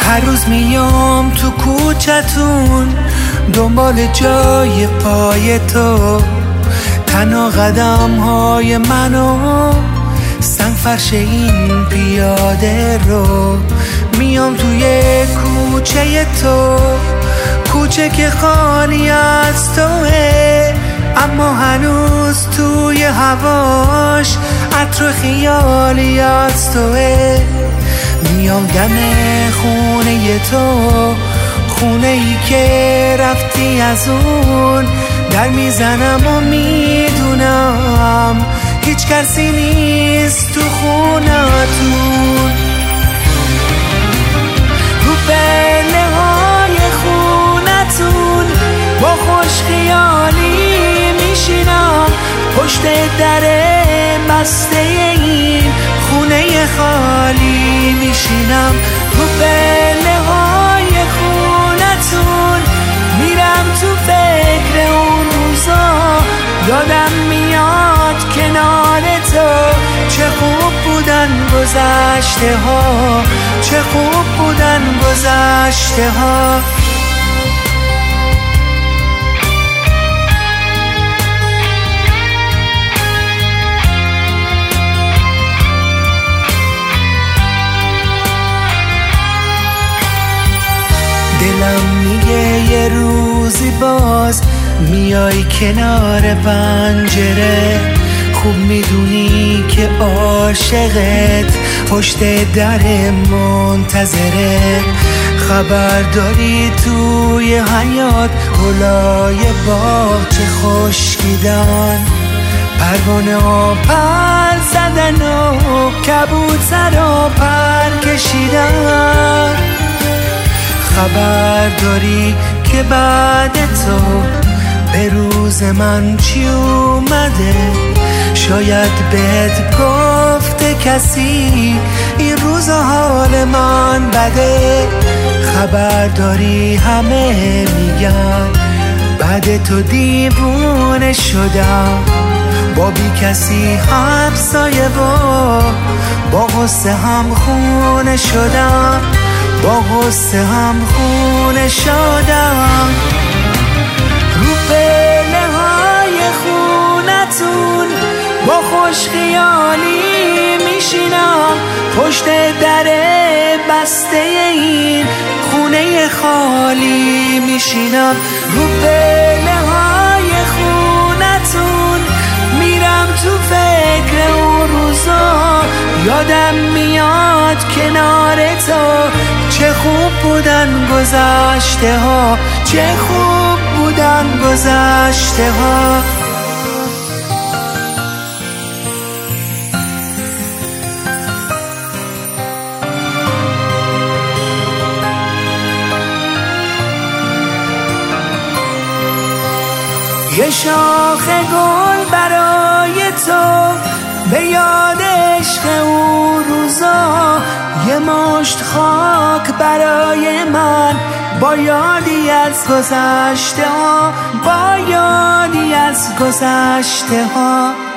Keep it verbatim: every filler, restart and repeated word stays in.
هر روز میام تو کوچتون دنبال جای پای تو، تنها قدم های منو سنگ فرش این پیاده رو. میام توی کوچه تو، کوچه که خالی از توه، اما هنوز توی هواش عطر خیالی از توه. میام دم خونه تو، خونه ای که رفتی از اون، در میزنم و میدونم هیچ کسی نیست تو خونتون. رو پله های خونتون با خوش خیالی میشینم، پشت در بسته این خونه خالی میشینم. رو پله های خونتون میرم تو فکر اون روزا، یادم میاد کنار تو چه خوب بودن گذشته ها، چه خوب بودن گذشته ها. دلم میگه یه روزی باز میای کنار پنجره، خوب میدونی که عاشقت پشت در منتظره. خبر داری توی حیات گلای باغ چه خشکیدن، پروانه ها پر زدن و کبوتر ها پر کشیدن. خبر داری که بعد تو به روز من چی اومده، شاید بهت گفته کسی این روز حال من بده. خبر داری همه میگن بعد تو دیوونه شدم، با بی کسی همسایه و با غصه هم خونه شدم، با غصه هم خونه شدم. رو پله های خونتون با خوش خیالی میشینم، پشت در بسته این خونه خالی میشینم. رو پله های خونتون میرم تو فکر اون روزا، یادم میاد کنار تو چه خوب بودن گذشته ها، چه خوب بودن گذشته ها. یه شاخ گل برای تو به یاد عشق اون روزا، یه مشت خاک برای من با یادی از گذشته ها، با یادی از گذشته ها.